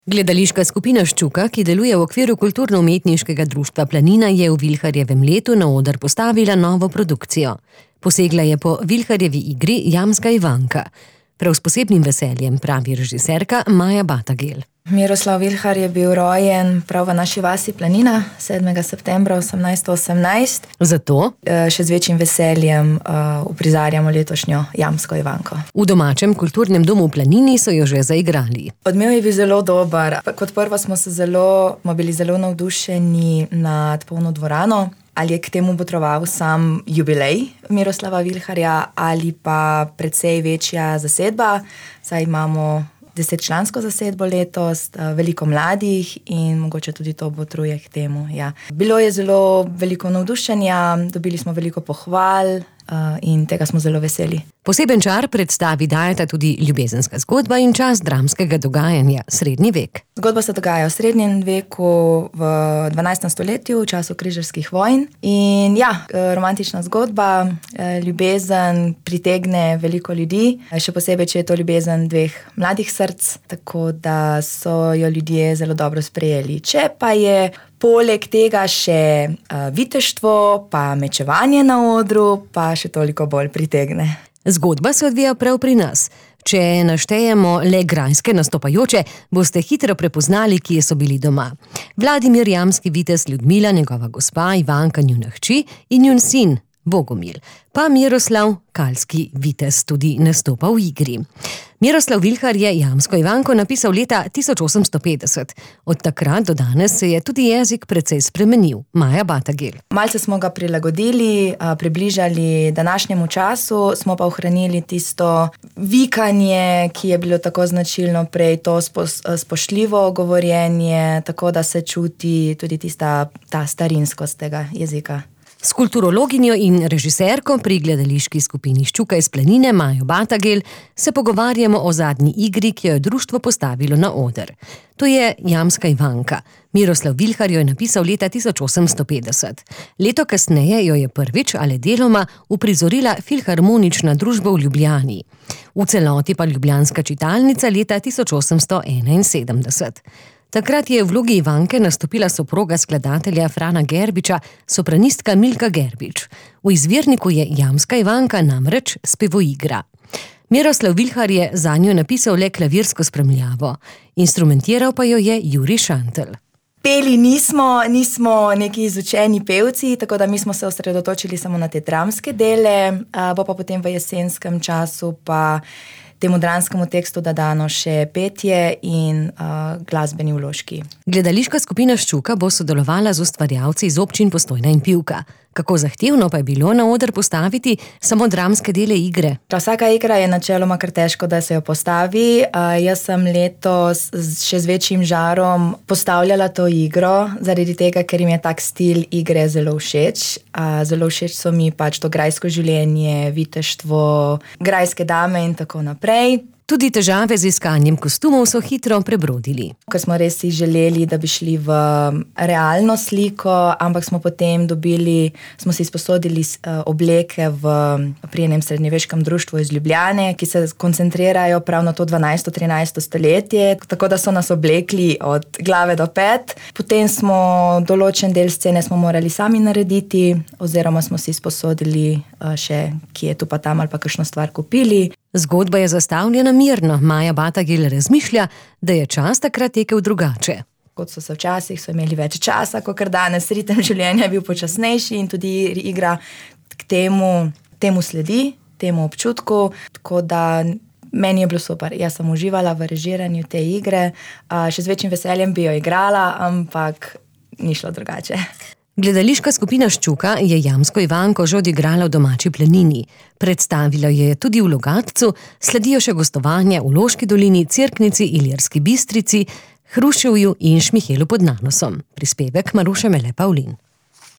Gledališka skupina Ščuka, ki deluje v okviru kulturno-umetniškega društva Planina, je v Vilharjevem letu na oder postavila novo produkcijo. Posegla je po Vilharjevi igri Jamska Ivanka. Prav s posebnim veseljem, pravi režiserka Maja Batagel. Miroslav Vilhar je bil rojen prav v naši vasi Planina 7. septembra 1818. Zato še z večjim veseljem uprizarjamo letošnjo Jamsko Ivanko. V domačem kulturnem domu v Planini so jo že zaigrali. Odmev je bil zelo dober. Kot prvo smo bili zelo navdušeni nad polno dvorano. Ali je k temu botroval sam jubilej Miroslava Vilharja ali pa precej večja zasedba. Saj imamo 10-člansko zasedbo letos, veliko mladih in mogoče tudi to botruje k temu. Ja. Bilo je zelo veliko navdušenja, dobili smo veliko pohval in tega smo zelo veseli. Poseben čar predstavi dajeta tudi ljubezenska zgodba in čas dramskega dogajanja, srednji vek. Zgodba se dogaja v srednjem veku, v 12. stoletju, v času križarskih vojn. In ja, romantična zgodba, ljubezen pritegne veliko ljudi, še posebej, če je to ljubezen dveh mladih src, tako da so jo ljudje zelo dobro sprejeli. Če pa je poleg tega še viteštvo, pa mečevanje na odru, pa še toliko bolj pritegne. Zgodba se odvija prav pri nas. Če naštejemo le grajske nastopajoče, boste hitro prepoznali, kje so bili doma. Vladimir Jamski vitez, Ljudmila, njegova gospa, Ivanka, njuna hči in njun sin, Bogomil. Pa Miroslav, kalski vitez, tudi nastopa v igri. Miroslav Vilhar je Jamsko Ivanko napisal leta 1850. Od takrat do danes se je tudi jezik precej spremenil. Maja Batagel. Malce smo ga prilagodili, približali današnjemu času, smo pa ohranili tisto vikanje, ki je bilo tako značilno prej, to spoštljivo govorjenje, tako da se čuti tudi ta starinskost tega jezika. S kulturologinjo in režiserko pri gledališki skupini Ščuka iz Planine, Majo Batagel, se pogovarjamo o zadnji igri, ki jo je društvo postavilo na oder. To je Jamska Ivanka. Miroslav Vilhar jo je napisal leta 1850. Leto kasneje jo je prvič ali deloma uprizorila Filharmonična družba v Ljubljani. V celoti pa Ljubljanska čitalnica leta 1871. Takrat je v vlogi Ivanke nastopila soproga skladatelja Frana Gerbiča, sopranistka Milka Gerbič. V izvirniku je Jamska Ivanka namreč spevoigra. Miroslav Vilhar je zanjo napisal le klavirsko spremljavo. Instrumentiral pa jo je Jurij Šantl. Peli nismo neki izučeni pevci, tako da mi smo se osredotočili samo na te dramske dele, bo pa potem v jesenskem času pa temu dramskemu tekstu dodano še petje in glasbeni vložki. Gledališka skupina Ščuka bo sodelovala z ustvarjalci iz občin Postojna in Pivka. Kako zahtevno pa je bilo na oder postaviti samo dramske dele igre? Vsaka igra je načeloma kar težko, da se jo postavi. Jaz sem letos še z večjim žarom postavljala to igro, zaradi tega, ker jim je tak stil igre zelo všeč. Zelo všeč so mi pač to grajsko življenje, viteštvo, grajske dame in tako naprej. Tudi težave z iskanjem kostumov so hitro prebrodili. Ker smo res si želeli, da bi šli v realno sliko, ampak smo potem smo si izposodili obleke pri enem srednjeveškem društvu iz Ljubljane, ki se koncentrirajo prav na to 12. 13. stoletje, tako da so nas oblekli od glave do pet. Potem smo določen del scene smo morali sami narediti, oziroma smo si izposodili še, ki je tu pa tam ali pa kakšno stvar kupili. Zgodba je zastavljena mirno. Maja Batagel razmišlja, da je čas takrat tekel drugače. Kot so se včasih, so imeli več časa, kakor danes. Ritem življenja je bil počasnejši in tudi igra k temu sledi, temu občutku. Tako da meni je bilo super. Jaz sem uživala v režiranju te igre. Še z večjim veseljem bi jo igrala, ampak ni šlo drugače. Gledališka skupina Ščuka je Jamsko Ivanko že odigrala v domači Planini. Predstavila je tudi v Logatcu, sledijo še gostovanja v Loški dolini, Cerknici, Ilirski Bistrici, Hruševju in Šmihelu pod Nanosom. Prispevek Maruše Mele Pavlin.